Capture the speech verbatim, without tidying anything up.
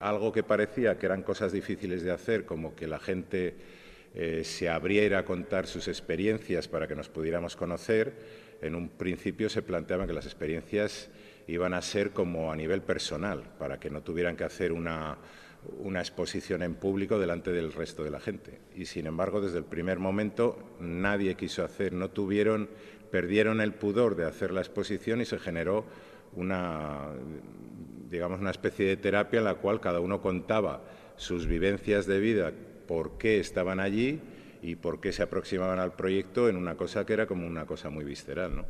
algo que parecía que eran cosas difíciles de hacer, como que la gente eh, se abriera a contar sus experiencias para que nos pudiéramos conocer, en un principio se planteaba que las experiencias iban a ser como a nivel personal, para que no tuvieran que hacer una, una exposición en público delante del resto de la gente. Y sin embargo, desde el primer momento nadie quiso hacer, no tuvieron, perdieron el pudor de hacer la exposición y se generó una, digamos, una especie de terapia en la cual cada uno contaba sus vivencias de vida, por qué estaban allí y por qué se aproximaban al proyecto en una cosa que era como una cosa muy visceral, ¿no?